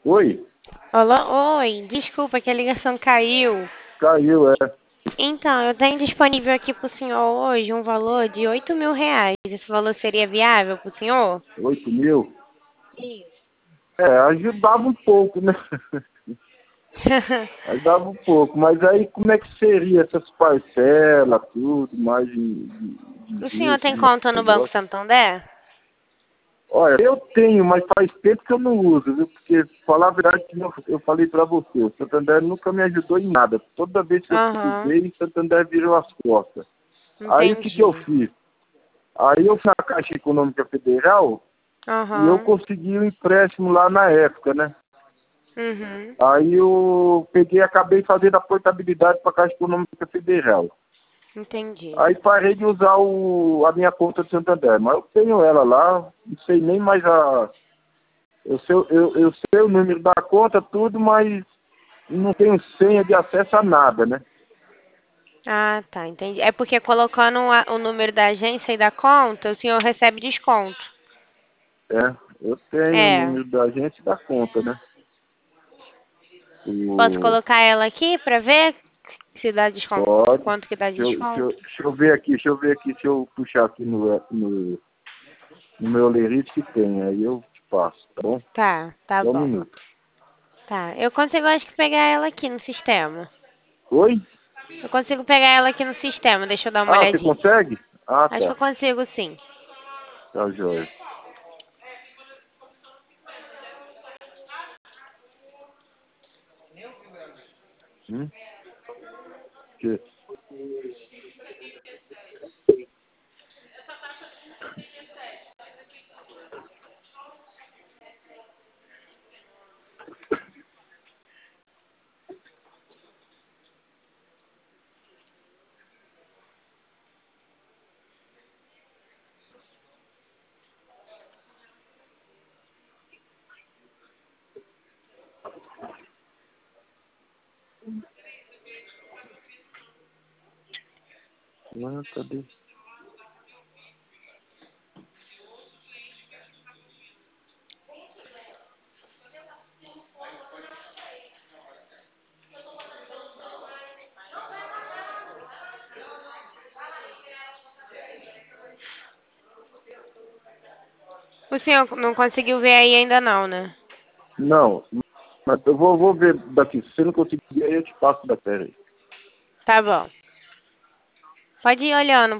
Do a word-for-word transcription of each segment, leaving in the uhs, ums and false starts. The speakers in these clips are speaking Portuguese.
Oi? Olá, oi, desculpa que a ligação caiu. Caiu, é. Então, eu tenho disponível aqui para o senhor hoje um valor de oito mil reais. Esse valor seria viável para o senhor? Oito mil? Isso. É, ajudava um pouco, né? Ajudava um pouco, mas aí como é que seria essas parcelas, tudo, mais de, de, O de senhor juros, tem de conta no Banco negócio? Santander? Olha, eu tenho, mas faz tempo que eu não uso, viu? Porque, falar a verdade, que eu, eu falei pra você, o Santander nunca me ajudou em nada. Toda vez que eu Aham, precisei, o Santander virou as costas. Aí o que que eu entendi. fiz? Aí eu fui na Caixa Econômica Federal e eu Aham, consegui um empréstimo lá na época, né? uhum, Aí eu peguei e acabei fazendo a portabilidade para a Caixa Econômica Federal. entendi. Aí parei de usar o, a minha conta de Santander, mas eu tenho ela lá, não sei nem mais a. Eu sei, eu, eu sei o número da conta, tudo, mas não tenho senha de acesso a nada, né? Ah, tá, entendi. É porque colocando a- o número da agência e da conta, o senhor recebe desconto. É, eu tenho o É. número da agência e da conta, né? Posso O, colocar ela aqui para ver se dá desconto? pode. Quanto que dá Deixa eu, deixa, eu, desconto? deixa eu ver aqui, deixa eu ver aqui, deixa eu puxar aqui no, no, no meu lerite que tem, aí eu te passo, tá bom? Tá, tá Só um bom. minuto. Tá, eu consigo acho que pegar ela aqui no sistema. Oi? Eu consigo pegar ela aqui no sistema, deixa eu dar uma Ah, você olhadinha. consegue? Ah, Acho que tá. eu consigo sim. Tá, joia. Hum? Que? Ah, cadê? O senhor não conseguiu ver aí ainda não, né? Não, mas eu vou, vou ver daqui. Se você não conseguir, aí eu te passo da tela aí. Tá bom. Pode ir olhando.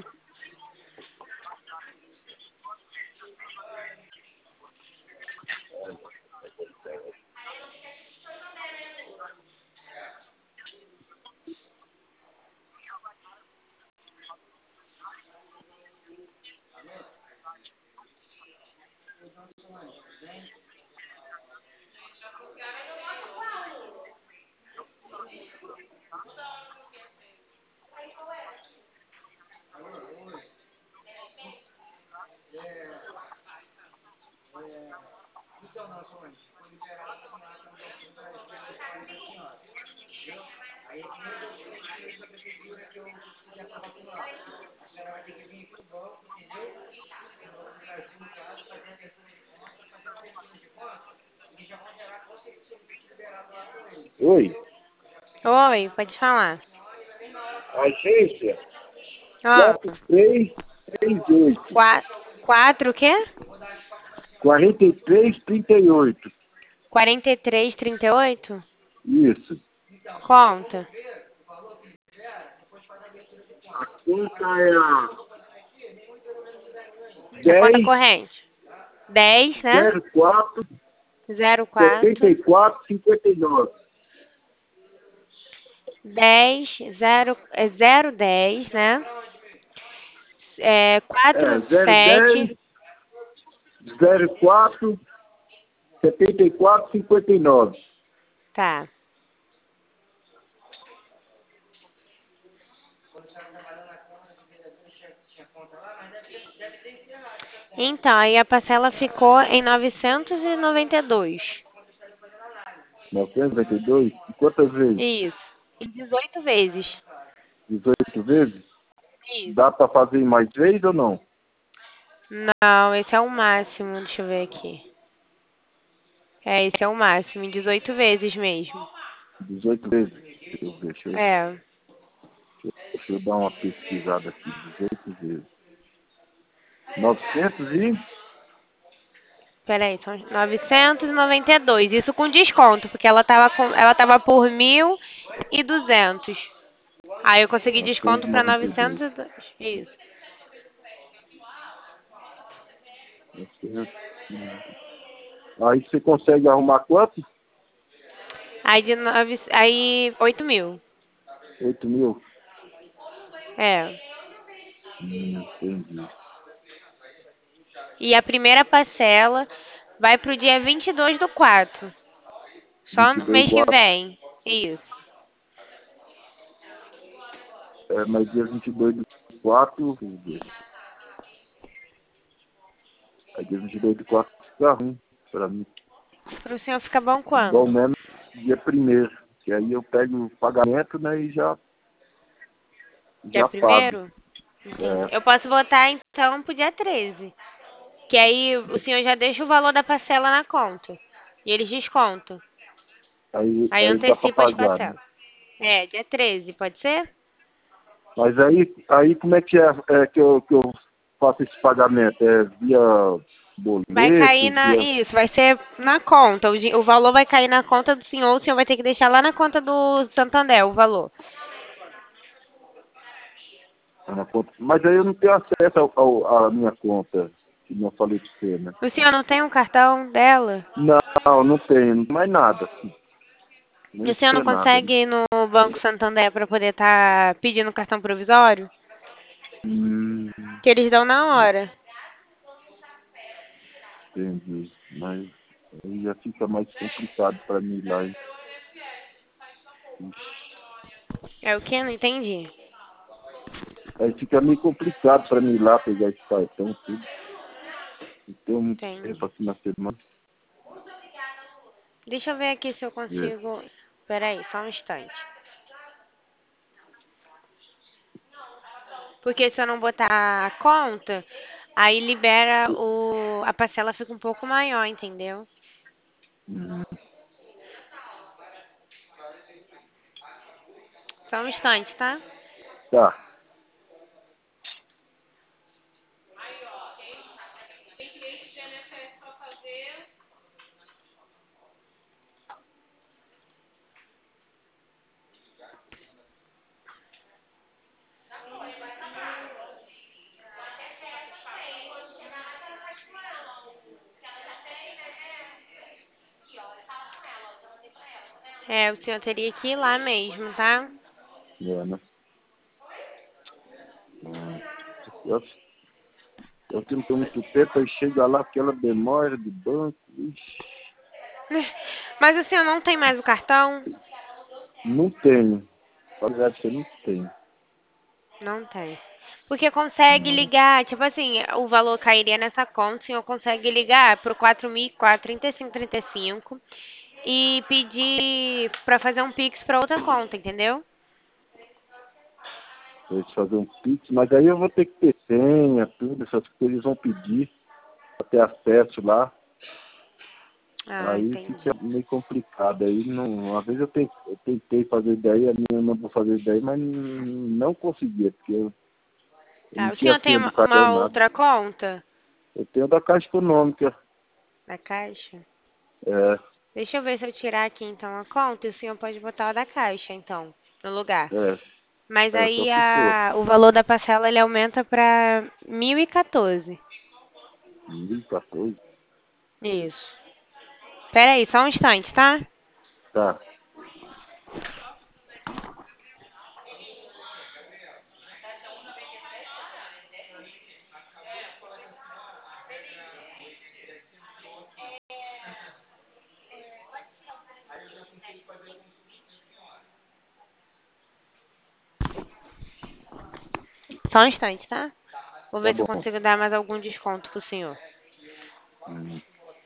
Oi? Oi, pode falar. Agência Ó, quatro três três oito. quatro, quatro o quê? quarenta e três trinta e oito. Quarenta e três, trinta e oito? Isso. Conta. A conta é a A conta dez corrente. Dez, né? zero quatro Zero setenta quatro. e quatro cinquenta e nove. Dez, zero, é zero dez, né? É, É, quatro, zero dez sete. zero quatro setenta e quatro cinquenta e nove. Tá. Então, aí a parcela ficou em novecentos e noventa e dois. novecentos e noventa e dois? E quantas vezes? Isso. Em dezoito vezes. dezoito vezes? Isso. Dá para fazer em mais vezes ou não? Não, esse é o máximo. Deixa eu ver aqui. É, esse é o máximo, em dezoito vezes mesmo. dezoito vezes. Deixa eu ver, deixa eu, É. deixa eu dar uma pesquisada aqui. dezoito vezes. novecentos e... Peraí, são novecentos e noventa e dois. Isso com desconto, porque ela tava, com, ela tava por mil e duzentos. Aí eu consegui novecentos desconto e pra noventa e dois. novecentos e dois. Isso. novecentos. Aí você consegue arrumar quanto? Aí de nove, aí oito mil. oito mil? É. Hum, entendi. E a primeira parcela vai pro dia vinte e dois do quatro. Só vinte e no dois mês que igual. vem. Isso. É, mas dia vinte e dois do quatro. Aí dia vinte e dois do quatro fica ruim pra mim. Pro senhor fica bom Bom quando? mesmo dia primeiro. Que aí eu pego o pagamento, né, e já, Dia já pago. primeiro? Entendi. É, Eu posso votar então pro dia treze. Que aí o senhor já deixa o valor da parcela na conta. E eles descontam. aí, Aí aí dá pra antecipa as pagar, né? parcelas. É, dia treze, pode ser? Mas aí, aí como é que é, é que, eu, que eu faço esse pagamento? É via Vai cair boleto, na. via Isso, vai ser na conta. O, di- o valor vai cair na conta do senhor. O senhor vai ter que deixar lá na conta do Santander o valor. na conta? Mas aí eu não tenho acesso ao, ao- à minha conta, que não falei pra você, né? O senhor não tem um cartão dela? Não, não tenho, não tem mais nada, assim. E Nem o senhor não tem nada, né? consegue ir no Banco Santander para poder estar pedindo cartão provisório? Hum, Que eles dão na hora. entendi. Mas aí já fica mais complicado pra mim ir lá, hein? Ixi. É o que? Não entendi. Aí fica meio complicado pra mim ir lá pegar esse cartão, tudo. Não tenho muito tempo Entendi. aqui na semana. Deixa eu ver aqui se eu É. consigo. Peraí, só um instante. Porque se eu não botar a conta, aí libera o. A parcela fica um pouco maior, entendeu? Hum, Só um instante, tá? tá. É, o senhor teria que ir lá mesmo, tá? É, né? Hum. Eu, eu que não tenho muito tempo, aí chega lá aquela memória de banco. Ixi, Mas o senhor não tem mais o cartão? não tenho. Na verdade, você não tem. Não tem. Porque consegue Não. ligar, tipo assim, o valor cairia nessa conta, o senhor consegue ligar pro quatro mil e quatro, trinta e cinco trinta e cinco e pedir pra fazer um Pix pra outra conta, entendeu? Eu te fazer um Pix, mas aí eu vou ter que ter senha, tudo, essas coisas eles vão pedir pra ter acesso lá. Ah, Aí fica entendi. meio complicado. Aí não, uma vez eu tentei, eu tentei fazer daí, a minha irmã mandou fazer daí, mas não conseguia, porque eu, eu Tá, não o tinha senhor tem senha do uma cartão, uma nada. outra conta Eu tenho da Caixa Econômica. da Caixa? É, Deixa eu ver se eu tirar aqui então a conta e o senhor pode botar o da Caixa, então, no lugar. é, Mas é, só aí se for. a, o valor da parcela ele aumenta pra mil e quatorze. dois mil e quatorze. Isso. Pera aí, só um instante, tá? Tá, Só um instante, tá? Vou tá ver se eu bom. consigo dar mais algum desconto pro senhor. Hum.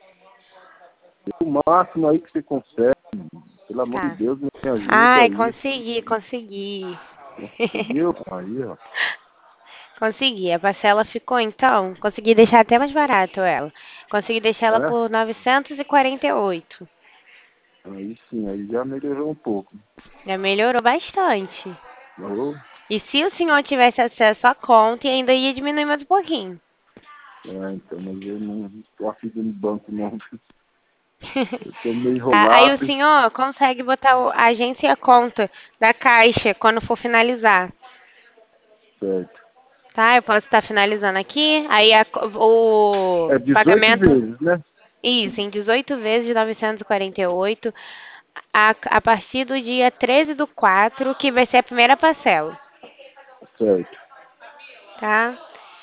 O máximo aí que você consegue, pelo amor de Tá. Deus, me ajuda Ai, aí. consegui, consegui. Conseguiu? Aí, ó. Consegui. A parcela ficou, então, consegui deixar até mais barato ela. Consegui deixar ela É? por novecentos e quarenta e oito. Aí sim, aí já melhorou um pouco. Já melhorou bastante. Oh, E se o senhor tivesse acesso à conta, ainda ia diminuir mais um pouquinho. é, então, mas eu não estou afim de ir no banco, não. Eu tô meio Tá? Aí o enrolado. senhor consegue botar o- a agência e a conta da Caixa quando for finalizar. Certo. Tá? Eu posso estar finalizando aqui. Aí a co- o É dezoito pagamento, vezes, né? isso, em dezoito vezes de novecentos e quarenta e oito, a, a partir do dia treze do quatro, que vai ser a primeira parcela. Certo. Tá?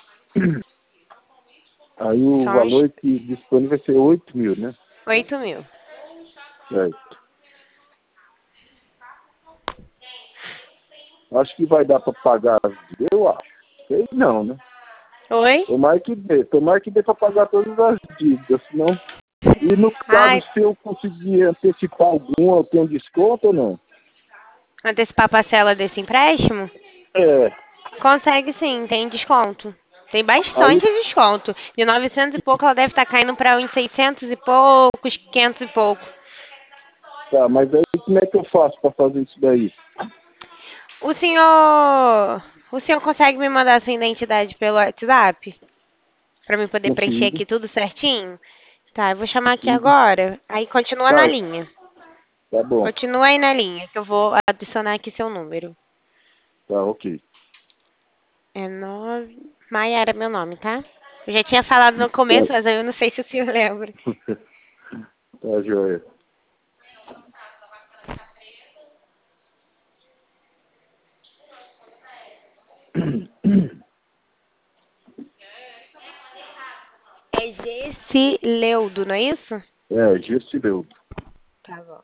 Aí o São uns valor que disponível vai ser oito mil, né? oito mil. Certo. Acho que vai dar para pagar, eu acho. Sei não, né? Oi? Tomara que dê. Tomara que dê para pagar todas as dívidas, senão... E no caso, Ai, se eu conseguir antecipar algum, eu tenho desconto ou não? antecipar a parcela desse empréstimo? É. Consegue sim, tem desconto. Tem Aí, bastante desconto. De novecentos e pouco, ela deve estar caindo para uns seiscentos e poucos, quinhentos e pouco. tá, mas aí como é que eu faço para fazer isso daí? O senhor, o senhor consegue me mandar sua identidade pelo WhatsApp? Para mim poder preencher Consigo, aqui tudo certinho? Tá, eu vou chamar aqui consigo. agora. Aí continua na Tá, linha. tá bom. Continua aí na linha, que eu vou adicionar aqui seu número. Tá, ok. É nove. Maia era meu nome, tá? Eu já tinha falado no começo, mas eu não sei se o senhor lembra. Tá, joia. É Gessileudo, não é isso? É, Gestileudo. Tá bom.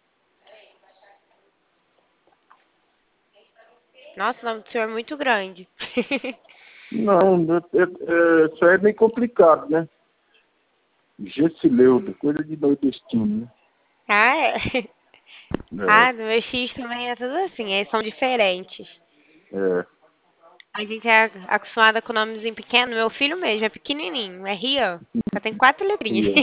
Nossa, o nome do senhor é muito grande. Não, é, é, isso aí é bem complicado, né? Gestileudo, coisa de nordestino, Ah, é? né? Ah, no meu X também é tudo assim, eles são diferentes. É, é. A gente é acostumada com nomezinho pequeno. Meu filho mesmo é pequenininho, é Rian. Só tem quatro letrinhas. E,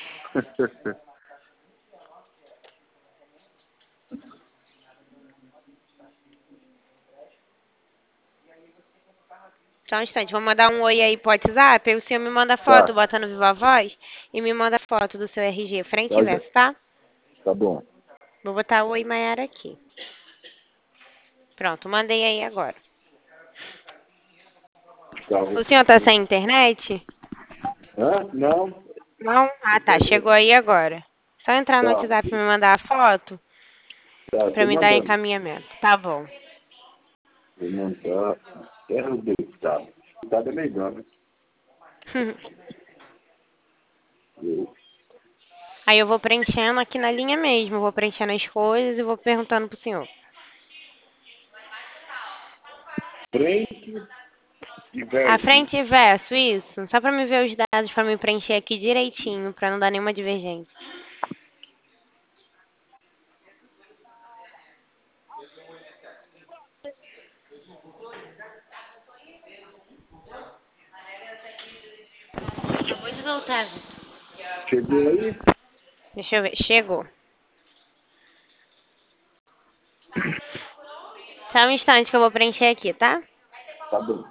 Só um instante, vou mandar um oi aí pro WhatsApp, aí o senhor me manda foto, tá, bota no Viva Voz e me manda foto do seu R G, frente e tá, já. verso, tá? Tá bom. Vou botar oi Maiara aqui. Pronto, mandei aí agora. Tá, O senhor tá sem internet? hã? Não? Não? Ah, tá, chegou aí agora. Só entrar no Tá, WhatsApp e me mandar a foto tá, pra tô me dar mandando. encaminhamento. Tá bom. Vou mandar. É o deputado. O deputado é melhor, né? Eu- Aí eu vou preenchendo aqui na linha mesmo, vou preenchendo as coisas e vou perguntando pro senhor. Frente e A verso. frente e verso, isso. Só pra me ver os dados, pra me preencher aqui direitinho, pra não dar nenhuma divergência. Acabou de voltar. Chegou aí? Deixa eu ver. Chegou. Só um instante que eu vou preencher aqui, tá? Tá bom.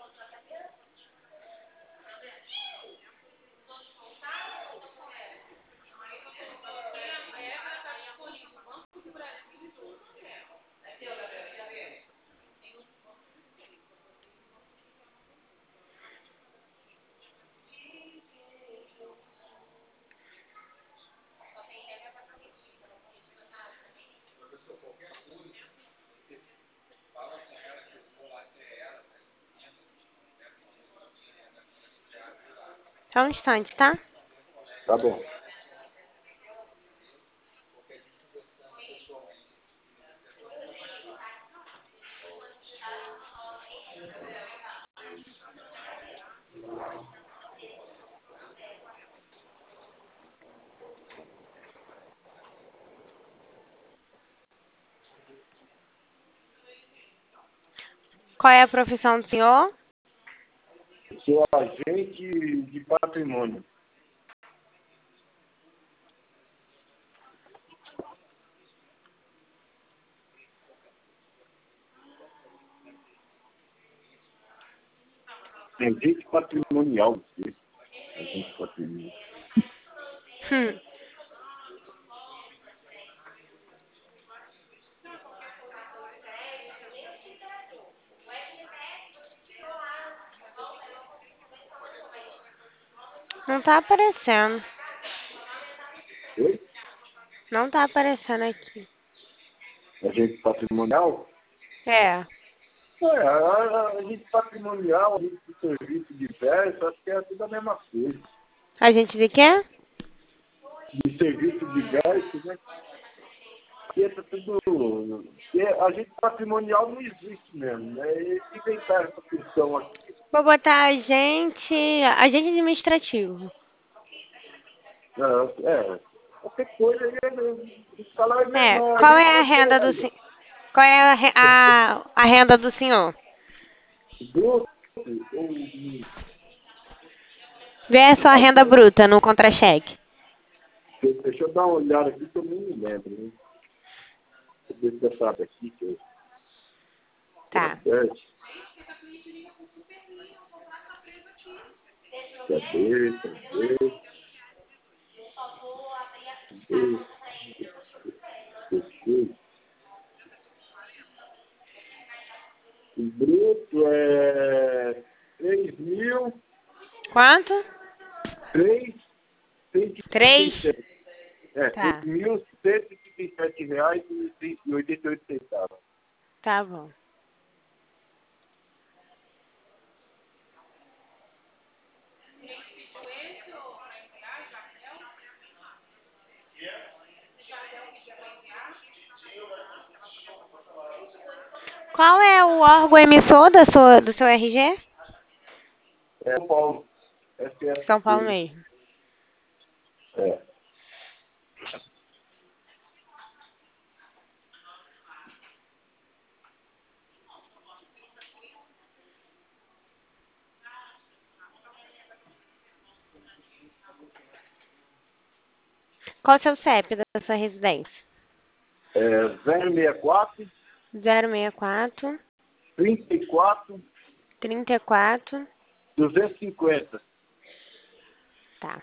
Só um instante, tá? Tá bom. Qual é a profissão do senhor? sou agente de patrimônio. Agente patrimonial. Sim. Agente patrimonial. Hum. Não tá aparecendo. Oi? Não tá aparecendo aqui. Agente patrimonial? É. É, a, a, a gente patrimonial, a gente de serviço diverso, acho que é tudo a mesma coisa. A gente de quê? De serviço diverso, né? Porque tá tudo. Porque a gente patrimonial não existe mesmo, né? Eles inventaram essa função aqui. Vou botar agente, agente administrativo. É, é, qualquer coisa, ele, o salário é É. menor, a Qual gente é a renda do consegue. senhor? Qual é a, re- a, a renda do senhor? Bruto, ou, Vê a sua renda bruta no contra-cheque. deixa eu dar uma olhada aqui que eu nem me lembro, né? Deixa eu ver se eu sabe aqui que eu. Tá. Cadê? Cadê? Cadê? Cadê? O bruto é três mil, Quanto? três, cento e trinta Três? e sete. É, três Tá. mil cento e trinta e sete reais e oitenta e oito centavos. Tá bom. Qual é o órgão emissor da sua, do seu R G? É São Paulo. São Paulo S S P. mesmo. É. Qual o seu C E P da sua residência? É zero seis quatro, Zero seis quatro, trinta e quatro, trinta e quatro. duzentos e cinquenta. Tá.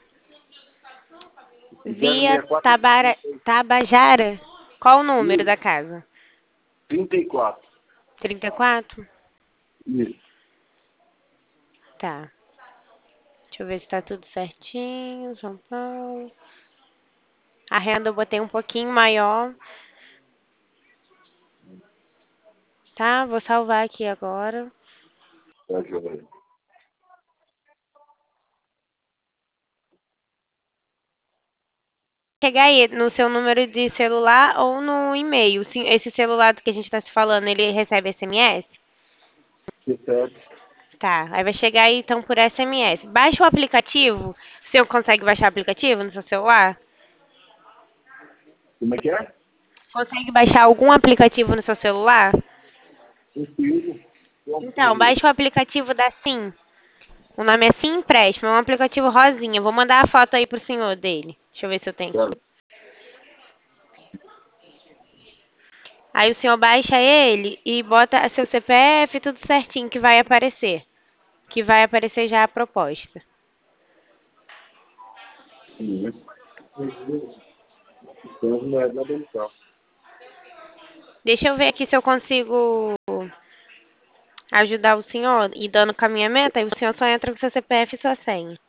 zero Via seis quatro, Tabara, Tabajara. Qual o número isso, da casa? trinta e quatro. Trinta e quatro. Isso. Tá. Deixa eu ver se tá tudo certinho. São Paulo. A renda eu botei um pouquinho maior. Tá? Vou salvar aqui agora. Tá, joia. Chegar aí no seu número de celular ou no e-mail. Sim, esse celular do que a gente tá se falando, ele recebe S M S? Recebe. Tá. Aí vai chegar aí então por S M S. Baixa o aplicativo. O senhor consegue baixar o aplicativo no seu celular? Como é que é? Consegue baixar algum aplicativo no seu celular? Consigo. Então, Consigo. baixa o aplicativo da Sim. O nome é Sim Empréstimo, é um aplicativo rosinha. Vou mandar a foto aí pro senhor dele. Deixa eu ver se eu tenho Tá. aqui. Aí o senhor baixa ele e bota seu C P F, tudo certinho que vai aparecer. Que vai aparecer já a proposta. Sim. Então, não é nada legal. Deixa eu ver aqui se eu consigo ajudar o senhor e dando caminhamento. Aí o senhor só entra com seu C P F e sua senha.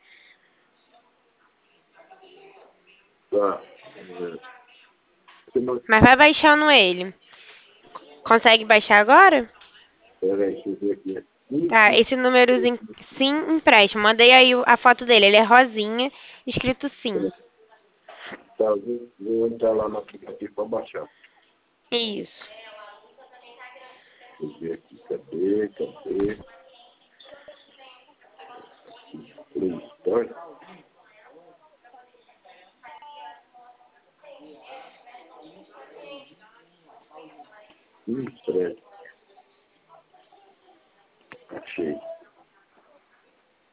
Tá. É. Você não. Mas vai baixando ele. Consegue baixar agora? Peraí, deixa eu ver aqui. Tá, Sim, esse númerozinho Sim Empréstimo. Mandei aí o- a foto dele. Ele é rosinha, escrito Sim. sim. Tá, eu vou, vou entrar lá no aplicativo para baixar. Isso. Deixa eu ver aqui. Cadê? Cadê? Play Store. Empréstimo. Achei.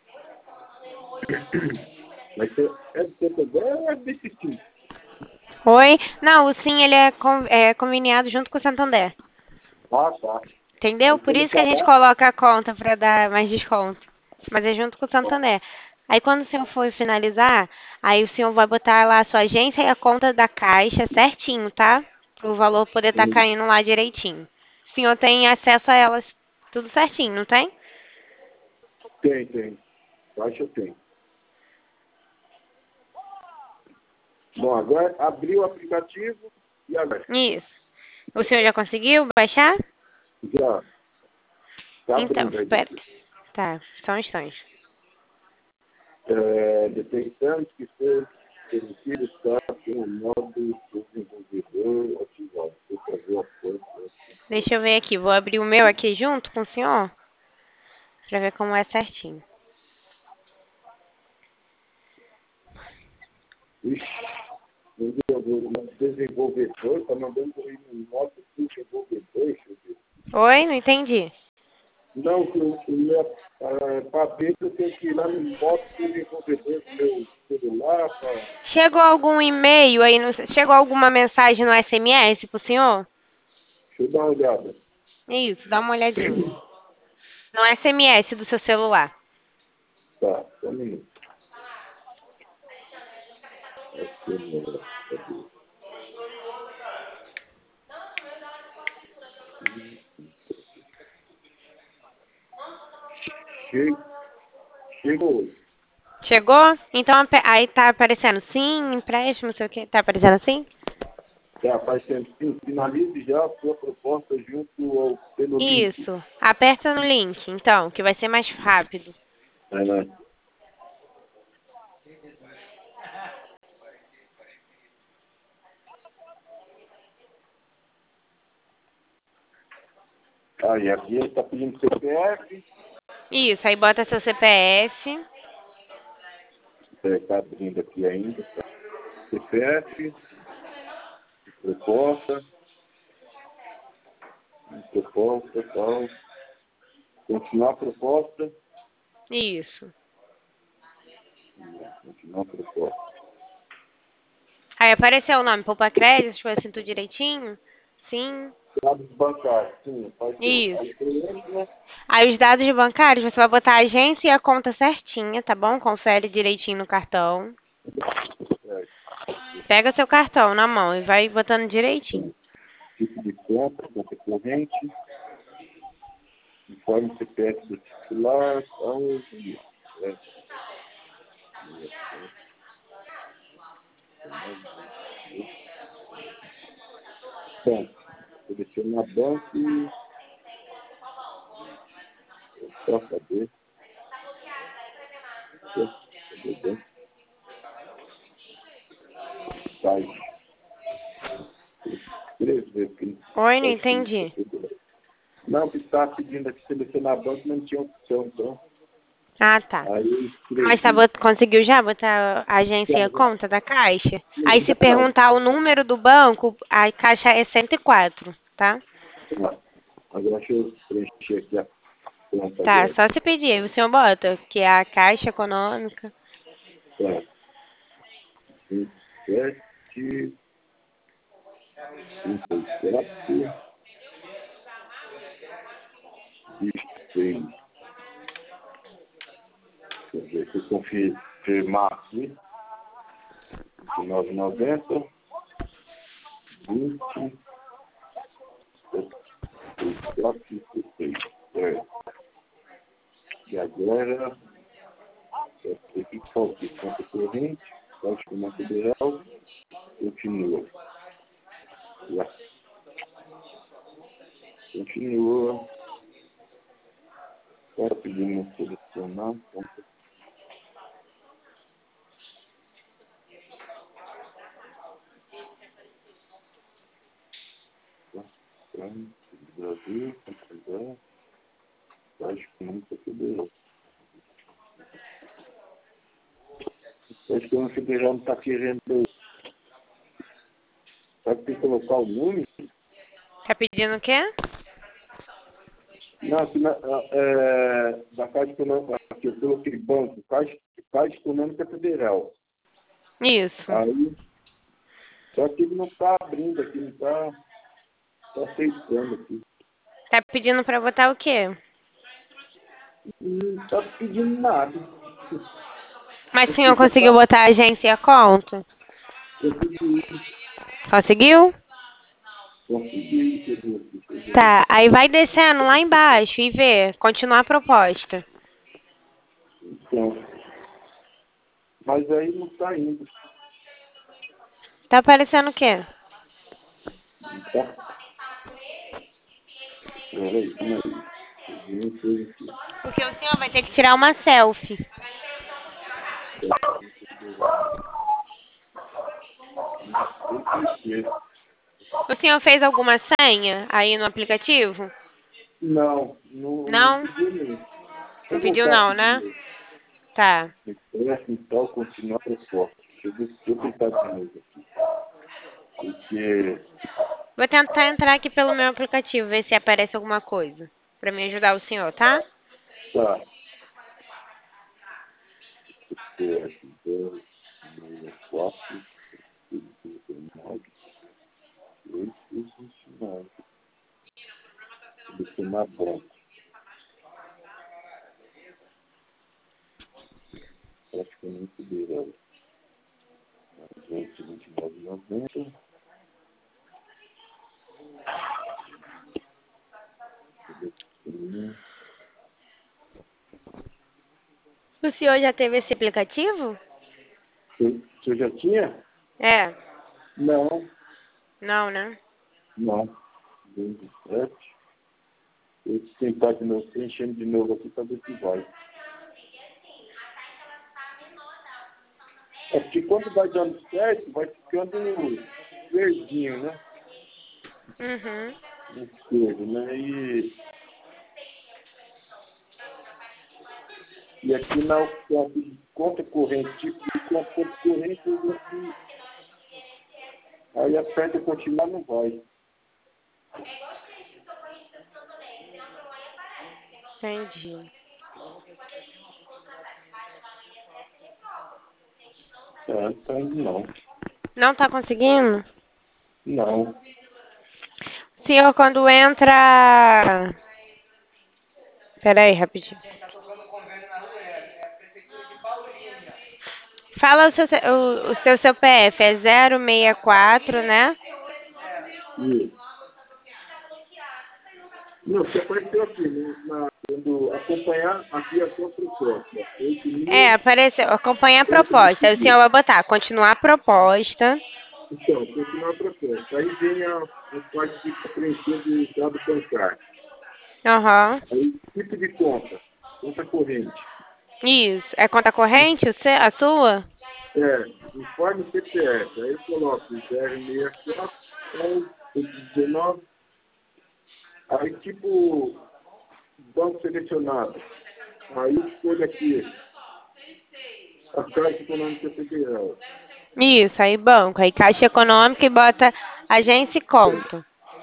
Mas você é do Santander ou é desse time? Oi? Não, o Sim, ele é, con é conveniado junto com o Santander. Ah, tá. Entendeu? Aí Por quando isso que a gente pagar, coloca a conta pra dar mais desconto. Mas é junto com o Santander. Aí quando o senhor for finalizar, aí o senhor vai botar lá a sua agência e a conta da Caixa certinho, tá? Para o valor poder estar hum, caindo lá direitinho. O senhor tem acesso a elas tudo certinho, não tem? tem, tem. Caixa tem. Bom, agora abriu o aplicativo e agora? Isso. O senhor já conseguiu baixar? Já está Então, abrindo aí. espera. Tá, só um instante. É, detectando que foi permitido estar com o modo desenvolvedor ativado. Vou fazer a força. Deixa eu ver aqui. Vou abrir o meu aqui junto com o senhor pra ver como é certinho. Ixi, o desenvolvedor está mandando aí no modo desenvolvedor. Deixa eu ver. Oi? Não entendi. Não, o o meu, para ver eu tenho que ir lá no modo desenvolvedor do meu celular. Pra... Chegou algum e-mail aí? No... Chegou alguma mensagem no S M S pro senhor? Deixa eu dar uma olhada. Isso, dá uma olhadinha. No S M S do seu celular. Tá, só um minuto. Aqui, cadê? Che- Chegou. Chegou? Então ape- aí tá aparecendo sim, empréstimo, não sei o que. Tá aparecendo assim? Já aparecendo sim, finalize já a sua proposta junto ao pelo link. Isso. Aperta no link, então, que vai ser mais rápido. É, né? Aí aqui está pedindo C P F, Isso, aí bota seu C P F. está abrindo aqui ainda, tá? C P F, proposta, proposta, tal. Continuar a proposta, Isso. continuar a proposta. Aí apareceu o nome, poupa crédito, foi assim tudo direitinho? Sim. Dados bancários, sim, apareceu. Isso. Aí cliente, né? Aí os dados bancários, você vai botar a agência e a conta certinha, tá bom? Confere direitinho no cartão. É, Pega seu cartão na mão e vai botando direitinho. tipo de conta, conta corrente, informe C P F do titular, tal, e, é, bom, selecionar banco e só saber. Cadê o banco? Site. Três vezes que Oi, não acho que entendi. não, que estava pedindo aqui selecionar banco, mas não tinha opção, então. Ah, tá. Aí eu Mas tá, escrevi. bot- conseguiu já botar a agência e Já, a conta da Caixa? Aí já, se já, perguntar o número do banco, a Caixa é cento e quatro, tá? já. Agora deixa eu preencher aqui a conta Tá, agora. só se pedir, aí o senhor bota, que é a Caixa Econômica. Tá. vinte e sete, trinta e sete, vinte e seis. Deixa eu ver, se eu confirmar aqui. vinte e nove e noventa, vinte, quatro e seis. É. E agora, o que falta? Conta corrente, Caixa Econômica Federal, continua. Já. Continua. Agora pedimos selecionar. Conta corrente do Brasil, Conta Caixa Econômica Federal. Caixa Econômica Federal não está querendo. Só que tem que colocar o número. Tá pedindo o quê? Não, aqui na, é, da Caixa Econômica, que eu coloquei banco, Caixa, Caixa Econômica Federal. Isso. Aí, só que ele não está abrindo aqui, não está tá aceitando aqui. Tá pedindo pra botar o quê? Não está pedindo nada. Mas o senhor conseguiu botar a agência e a conta? Consegui, Conseguiu? consegui, entendeu? Tá, aí vai descendo lá embaixo e vê, continuar a proposta. Então, mas aí não está indo. Tá aparecendo o quê? Tá? Peraí, peraí. Não sei aqui. Porque o senhor vai ter que tirar uma selfie. O senhor fez alguma senha aí no aplicativo? Não, não, não Não? pediu nem. Não Vou pediu voltar não, aqui de né? novo. Tá. Refresca e tal, continuar para foto. Deixa eu ver se eu tentar de novo aqui. Porque, Vou tentar entrar aqui pelo meu aplicativo, ver se aparece alguma coisa. Pra me ajudar o senhor, tá? tá. Aqui, dois, meia, quatro, cinco, nove, oito, vinte e nove. Selecionar branco. Praticamente federal. Gente, vinte e nove, noventa. Selecionar. O senhor já teve esse aplicativo? Se se eu já tinha? É. Não, Não, né? não. vinte e sete. Eu vou tentar de novo, tô enchendo de novo aqui para ver se vai. É porque quando vai dando certo, vai ficando verdinho, né? Uhum. Esquerdo, né? E, e aqui na opção de conta corrente, tipo de conta corrente, eu vou aqui, aí aperta continuar, não vai. Entendi. É, tá indo não. Não tá conseguindo? Não. O senhor, quando entra... Pera aí, rapidinho. Fala o seu, o, o seu C P F, é zero seis quatro, né? E, não, você apareceu aqui, né? Na, quando acompanhar aqui a sua proposta. oito É, mil apareceu. Acompanha a quatrocentos proposta. e Aí o senhor vinte. vai botar continuar a proposta. Então, continuar a proposta. Aí vem a, a parte de preencher do dado bancário. Aham. Aí, tipo de conta. Conta corrente. Isso. É conta corrente o seu, a sua? É, informe C P F. Aí eu coloco zero seis quatro, cento e dezenove. Aí, tipo, banco selecionado. Aí escolho aqui a Caixa Econômica Federal. Isso, aí banco. Aí Caixa Econômica e bota agência e conta.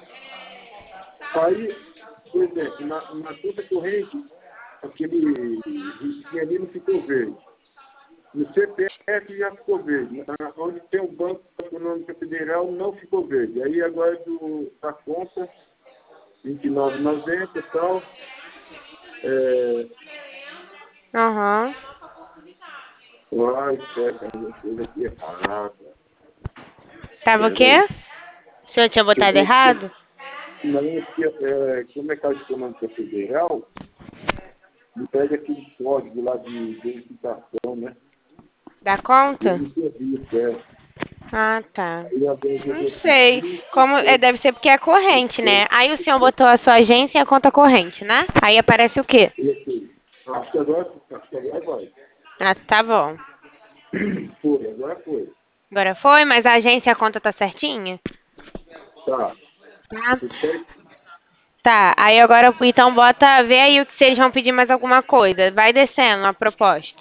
Aí, por exemplo, na, na conta corrente, aquele risquinho ali não ficou verde. No C P F já ficou verde. Na, onde tem o Banco Econômico Federal não ficou verde. Aí agora do, da conta, vinte e nove reais e noventa centavos e tal. É, Aham. ai, certo, uma coisa aqui errada. Tava o quê? Peraí. O senhor tinha Deixa eu botado ver errado? se- Não, porque, é, como é Caixa Econômica Federal, me pede aquele código lá de verificação, né? Da E eu conta? não sabia, é. Ah, tá. Aí a vez eu Não vou sei. pedir, Como, é, deve ser porque é corrente, né? Aí o senhor é, botou a sua agência e a conta corrente, né? Aí aparece o quê? esse, acho que agora, acho que agora vai. Ah, tá bom. Foi, agora foi. Agora foi, mas a agência e a conta tá certinha? Tá. Tá. Tudo certo? Tá, aí agora então bota, vê aí o que vocês vão pedir mais alguma coisa. Vai descendo a proposta.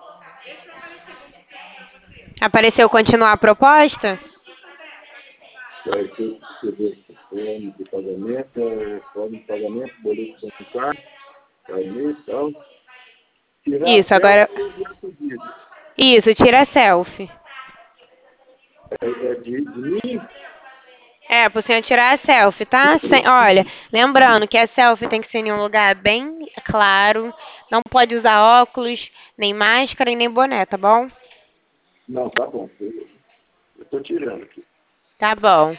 Apareceu continuar a proposta? Aí você você vê forma de pagamento, é, forma de pagamento, boleto bancário, carnê e tal. Tirar a Isso, agora. selfie e enviar pedido. Isso, tira a selfie. É, é de, de mim? É, pro senhor tirar a selfie, tá? Sem, olha, lembrando que a selfie tem que ser em um lugar bem claro. Não pode usar óculos, nem máscara e nem boné, tá bom? Não, tá bom. Eu, eu tô tirando aqui. Tá bom.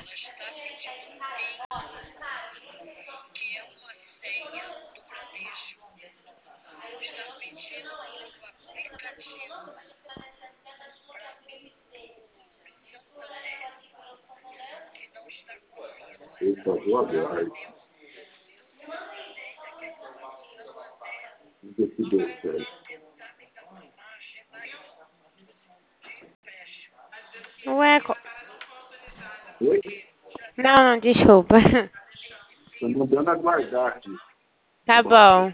Eu só vou aguardar. Vamos ver se deu certo. Ué, co- Oi? não, não, desculpa. Tô mandando aguardar aqui. Tá bom.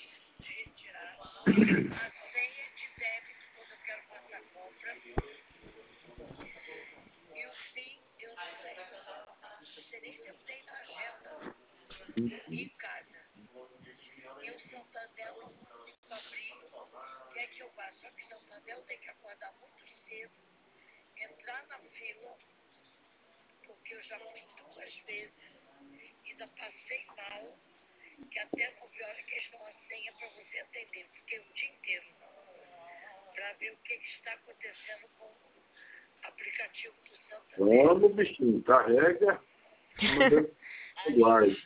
Vamos, bichinho, carrega. Mandando aguarde.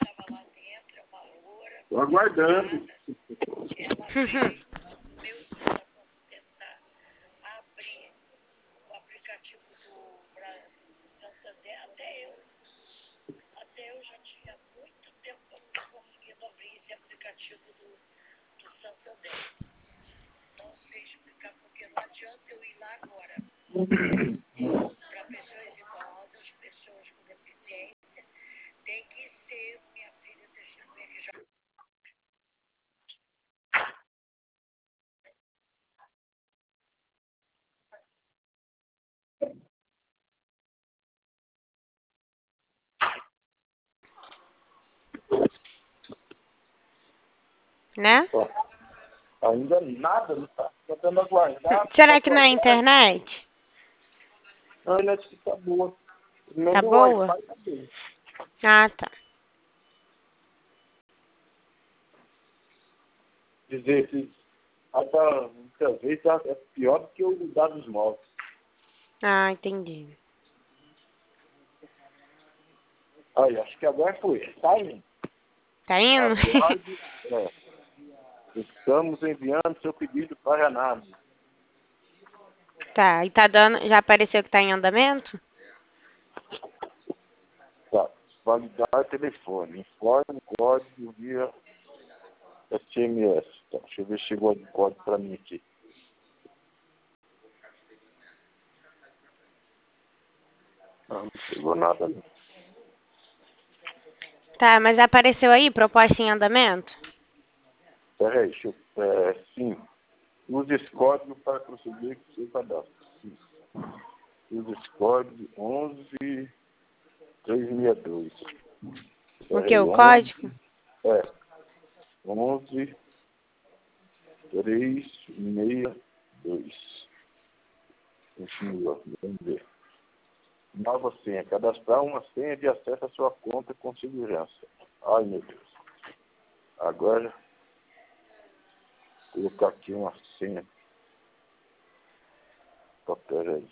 Tô aguardando. Né? Ó, ainda nada, não tá tentando aguardar. Será que na internet? A internet que tá boa. Meu Tá meu boa? Wi-Fi tá bem. Ah, tá. Dizer que até muitas vezes é pior do que os dados móveis. Ah, entendi. Olha, acho que agora foi. Tá indo. Tá indo? Aguarde. É, estamos enviando seu pedido para análise. Tá, e tá dando. Já apareceu que tá em andamento? Tá. Validar telefone. Informe o código via S M S. Tá. Deixa eu ver se chegou o código para mim aqui. Não, não chegou nada não. Tá, mas apareceu aí proposta em andamento? Peraí, deixa eu... É, sim. Use esse código para prosseguir com o seu cadastro. Sim. Use esse código onze trezentos e sessenta e dois. O que? Peraí, O onze, código? é, onze trezentos e sessenta e dois. Continua, vamos ver. Nova senha. Cadastrar uma senha de acesso à sua conta com segurança. Ai, meu Deus. Agora, vou colocar aqui uma senha. Tá, peraí.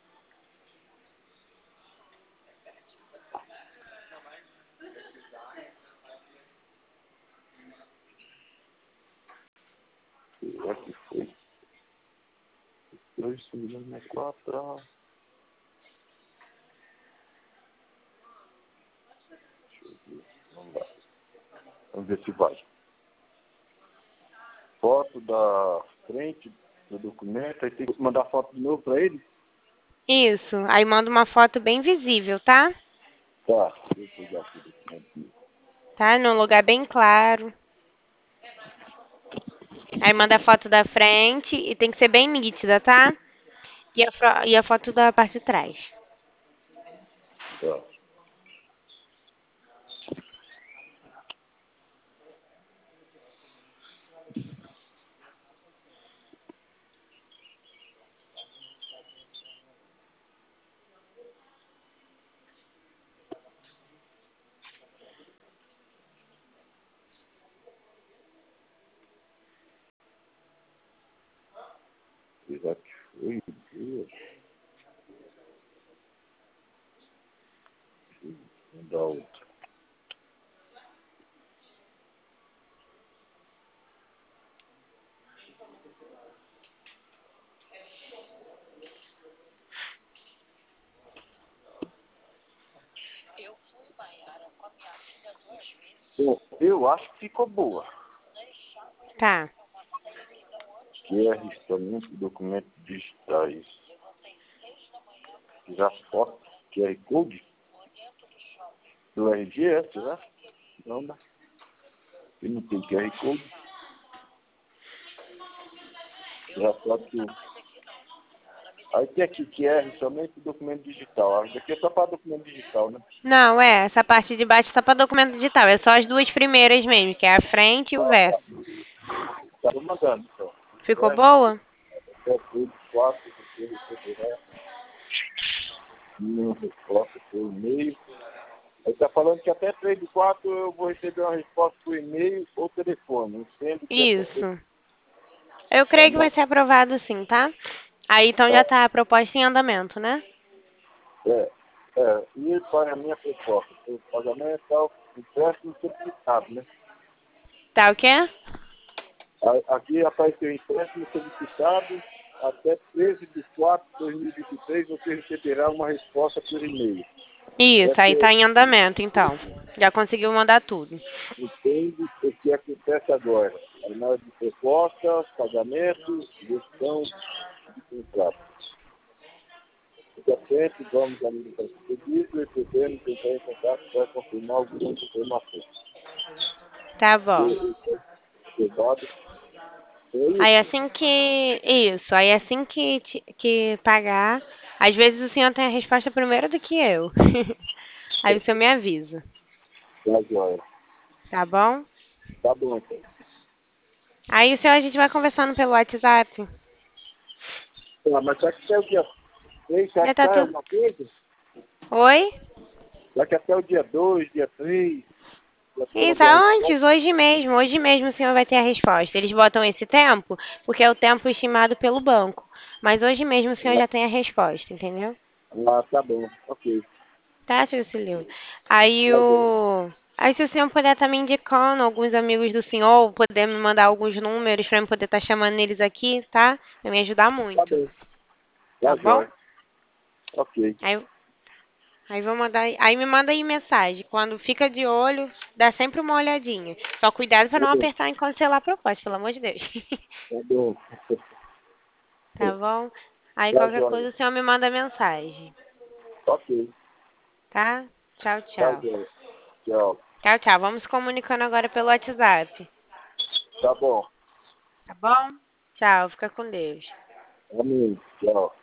Será que foi? dois, seis, quatro. Vamos lá. Vamos ver se vai. Foto da frente do documento, aí tem que mandar foto de novo para ele? Isso. Aí manda uma foto bem visível, tá? Tá, deixa eu pegar aqui o documento. Tá? Num lugar bem claro. Aí manda a foto da frente e tem que ser bem nítida, tá? E a, fro- e a foto da parte de trás. Tá. Da outra. Bom, eu acho que ficou boa. Tá. Que é registramento de documentos digitais. Já foto, Q R Code? Do R G, é, será? Não, né? E não tem Q R Code. Já foto. Aí tem aqui Q R somente documento digital. Isso aqui é só para documento digital, né? Não, é, essa parte de baixo é só para documento digital. É só as duas primeiras mesmo, que é a frente e o verso. Tá mandando, então. Ficou boa? É tudo, quatro, você receberá uma resposta por e-mail. Ele está falando que até três de quatro eu vou receber uma resposta por e-mail ou telefone. Entendo que Isso. Eu creio que vai ser aprovado sim, tá? Aí então já tá a proposta em andamento, né? é, é, e para a minha proposta, o pagamento é o empréstimo simplificado, né? Tá o quê? A- Aqui apareceu empréstimo solicitado até treze de quatro de dois mil e vinte e três você receberá uma resposta por e-mail. Isso, aí Essa tá em andamento, então. Já conseguiu mandar tudo. entende o que acontece agora. Análise de proposta, pagamento, gestão de contrato. Fique atento, vamos analisar esse pedido e podemos entrar em contato para confirmar algumas informações. Tá bom. Cuidado. É isso. Aí assim que. Isso, aí assim que, te- que pagar, às vezes o senhor tem a resposta primeiro do que eu. Aí o senhor me avisa. Tá, joia. Tá bom? Tá bom, então. Aí o senhor a gente vai conversando pelo WhatsApp. Tá, mas será que até o dia três, será Já que tá sai tudo. alguma coisa? Oi? Será que até o dia dois, dia três, já tem Isso, alguma antes, resposta? hoje mesmo. Hoje mesmo o senhor vai ter a resposta. Eles botam esse tempo porque é o tempo estimado pelo banco. Mas hoje mesmo o senhor já tem a resposta, entendeu? Ah, tá bom. Ok. Tá, seu Cilio? Aí Tá bom. o. Aí se o senhor puder estar me indicando alguns amigos do senhor, ou poder me mandar alguns números pra eu poder estar chamando eles aqui, tá? Vai me ajudar Tá muito. bom. Tá Tá, bom? joia. Ok. Aí, aí vou mandar. Aí me manda aí mensagem. Quando fica de olho, dá sempre uma olhadinha. Só cuidado pra Tá não bom. apertar enquanto sei lá a proposta, pelo amor de Deus. Tá bom. Tá bom? Aí Tá, qualquer joia. coisa o senhor me manda mensagem. Ok. Tá? Tchau, Tá, tchau. joia. Tchau. Tchau, tchau. Vamos se comunicando agora pelo WhatsApp. Tá bom. Tá bom? Tchau, fica com Deus. Amém. Tchau.